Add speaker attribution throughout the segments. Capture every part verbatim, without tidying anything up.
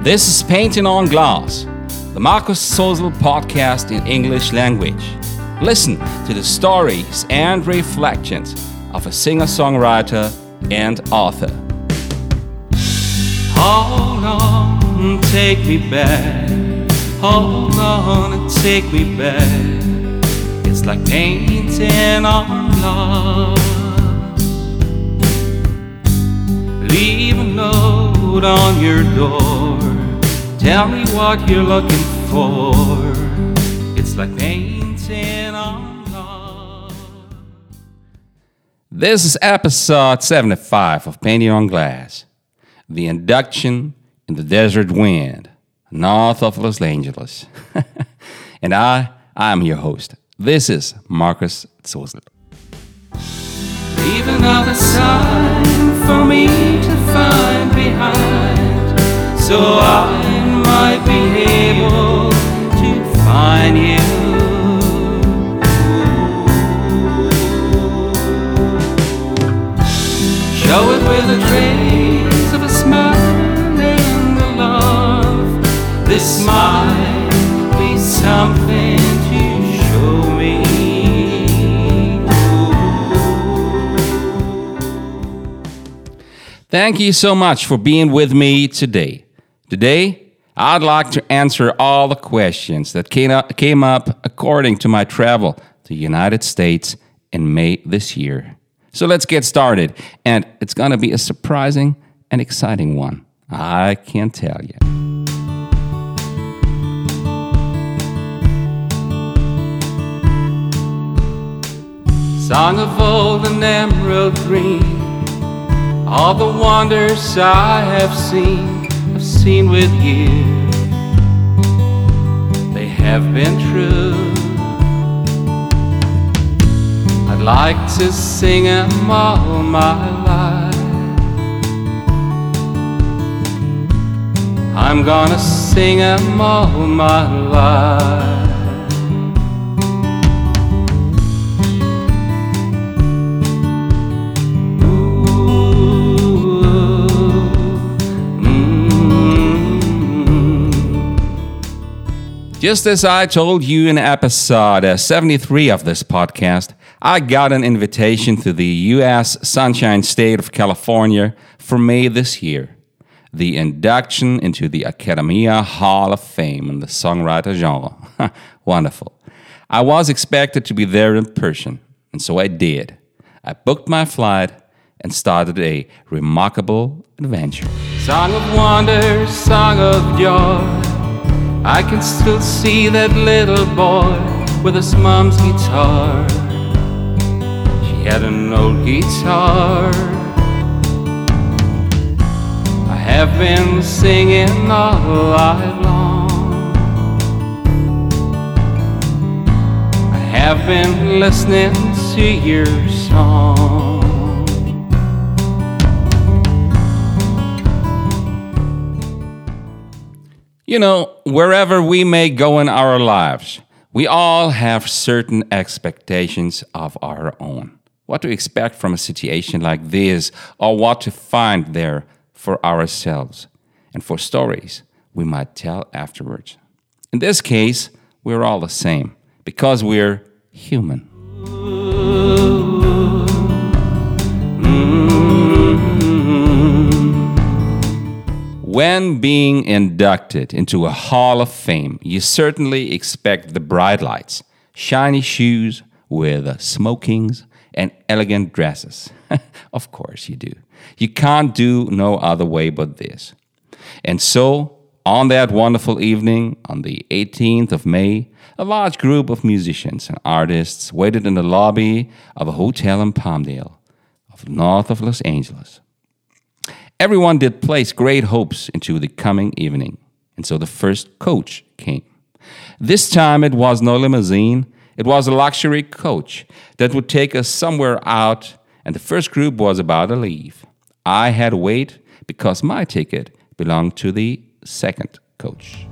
Speaker 1: This is Painting on Glass, the Marcus Sozel podcast in English language. Listen to the stories and reflections of a singer-songwriter and author. Hold on, take me back. Hold on and take me back. It's like painting on glass. Leave a note on your door. Tell me what you're looking for. It's like painting on glass. This is episode seventy-five of Painting on Glass. The induction in the desert wind, north of Los Angeles. And I, I am your host. This is Marcus Sozel. Leave another sign for me to find behind, so I might be able to find you. Show it with a trace of a smile and a love. This might be something to show me. Thank you so much for being with me today. Today, I'd like to answer all the questions that came up according to my travel to the United States in May this year. So let's get started, and it's going to be a surprising and exciting one. I can tell you. Song of old and emerald green, all the wonders I have seen, I've seen with you. They have been true. I'd like to sing them all my life. I'm gonna sing them all my life. Just as I told you in episode seventy-three of this podcast, I got an invitation to the U S Sunshine State of California for May this year. The induction into the Academia Hall of Fame in the songwriter genre. Wonderful. I was expected to be there in person, and so I did. I booked my flight and started a remarkable adventure. Song of wonder, song of joy. I can still see that little boy with his mom's guitar. She had an old guitar. I have been singing all night long. I have been listening to your song. You know, wherever we may go in our lives, we all have certain expectations of our own. What to expect from a situation like this, or what to find there for ourselves, and for stories we might tell afterwards. In this case, we're all the same, because we're human. When being inducted into a Hall of Fame, you certainly expect the bright lights, shiny shoes with smokings and elegant dresses. Of course you do. You can't do no other way but this. And so, on that wonderful evening, on the eighteenth of May, a large group of musicians and artists waited in the lobby of a hotel in Palmdale, of north of Los Angeles. Everyone did place great hopes into the coming evening, and so the first coach came. This time it was no limousine, it was a luxury coach that would take us somewhere out, and the first group was about to leave. I had to wait because my ticket belonged to the second coach.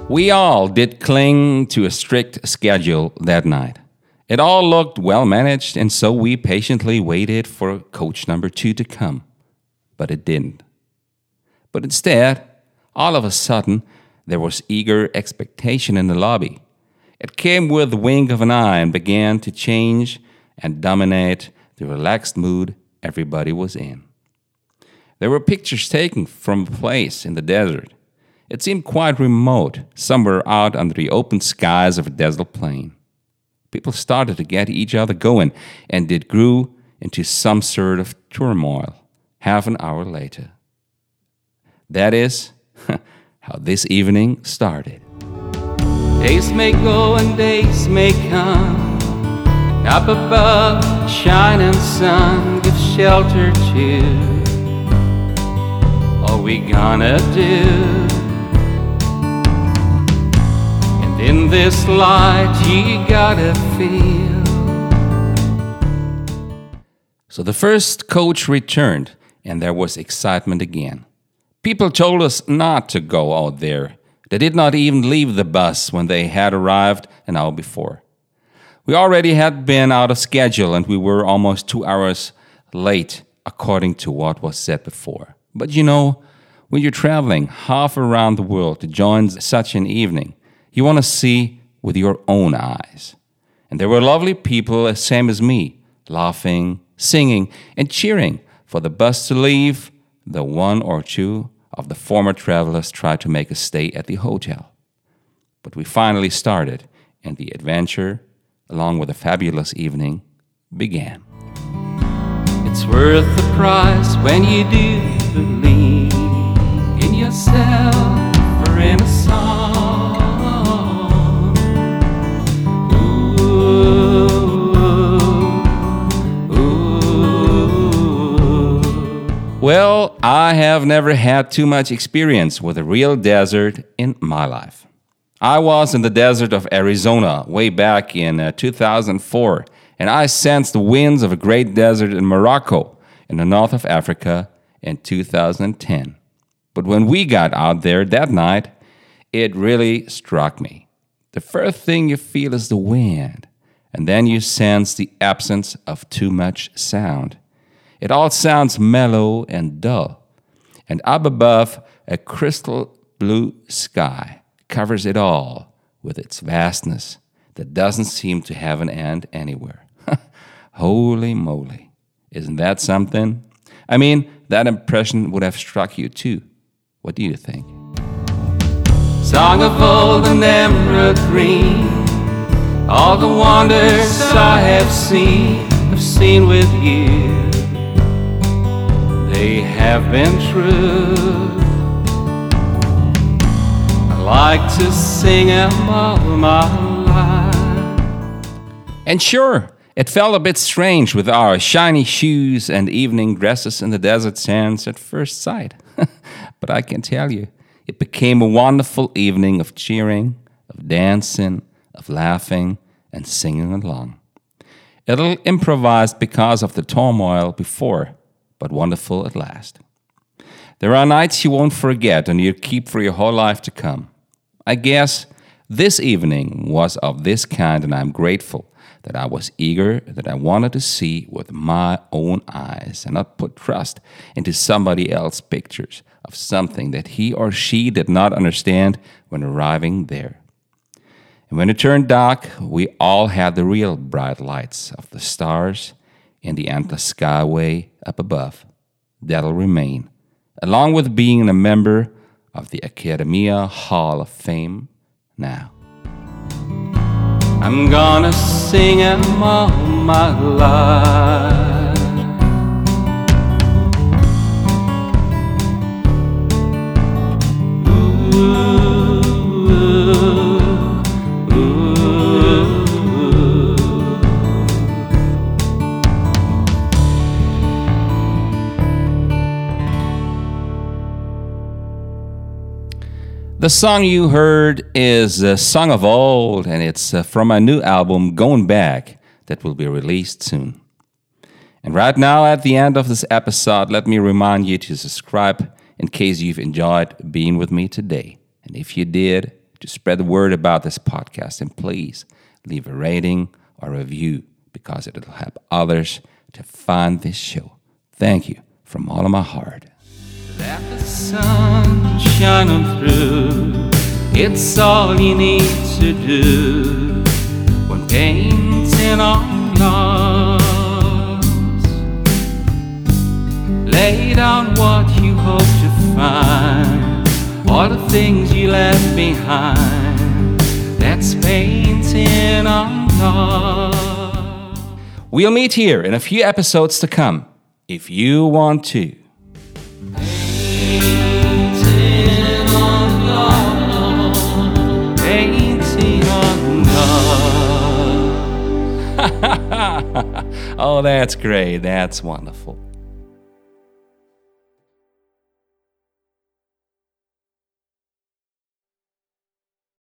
Speaker 1: We all did cling to a strict schedule that night. It all looked well managed, and so we patiently waited for coach number two to come. But it didn't. But instead, all of a sudden, there was eager expectation in the lobby. It came with the wink of an eye and began to change and dominate the relaxed mood everybody was in. There were pictures taken from a place in the desert. It seemed quite remote, somewhere out under the open skies of a desolate plain. People started to get each other going, and it grew into some sort of turmoil half an hour later. That is how this evening started. Days may go and days may come. Up above, shining sun gives shelter to all we gonna do. And in this light you gotta feel. So the first coach returned, and there was excitement again. People told us not to go out there. They did not even leave the bus when they had arrived an hour before. We already had been out of schedule, and we were almost two hours late, according to what was said before. But you know, when you're traveling half around the world to join such an evening, you want to see with your own eyes. And there were lovely people, same as me, laughing, singing, and cheering for the bus to leave. The one or two of the former travelers tried to make a stay at the hotel. But we finally started, and the adventure, along with a fabulous evening, began. It's worth the price when you do believe in yourself or in a song. Ooh, ooh. Well, I have never had too much experience with a real desert in my life. I was in the desert of Arizona way back in uh, two thousand four, and I sensed the winds of a great desert in Morocco, in the north of Africa, in two thousand ten. But when we got out there that night, it really struck me. The first thing you feel is the wind, and then you sense the absence of too much sound. It all sounds mellow and dull, and up above, a crystal blue sky covers it all with its vastness that doesn't seem to have an end anywhere. Holy moly. Isn't that something? I mean, that impression would have struck you too. What do you think? Song of old and emerald green, all the wonders I have seen, have seen with you. They have been true. Like to sing them all my life. And sure, it felt a bit strange with our shiny shoes and evening dresses in the desert sands at first sight. But I can tell you, it became a wonderful evening of cheering, of dancing, of laughing, and singing along. A little improvised because of the turmoil before, but wonderful at last. There are nights you won't forget and you keep for your whole life to come. I guess this evening was of this kind, and I'm grateful that I was eager, that I wanted to see with my own eyes and not put trust into somebody else's pictures of something that he or she did not understand when arriving there. And when it turned dark, we all had the real bright lights of the stars in the endless skyway up above. That'll remain, along with being a member of the Academia Hall of Fame now. I'm gonna sing them all my life. Ooh, ooh, ooh. The song you heard is a song of old, and it's uh, from my new album, Going Back, that will be released soon. And right now, at the end of this episode, let me remind you to subscribe in case you've enjoyed being with me today. And if you did, to spread the word about this podcast. And please leave a rating or review because it'll help others to find this show. Thank you from all of my heart. Let the sun shine on through. It's all you need to do when painting on glass. Lay down what you hope to find, all the things you left behind. That's painting on glass. We'll meet here in a few episodes to come, if you want to. Painting on glass. Painting on glass. Oh, that's great. That's wonderful.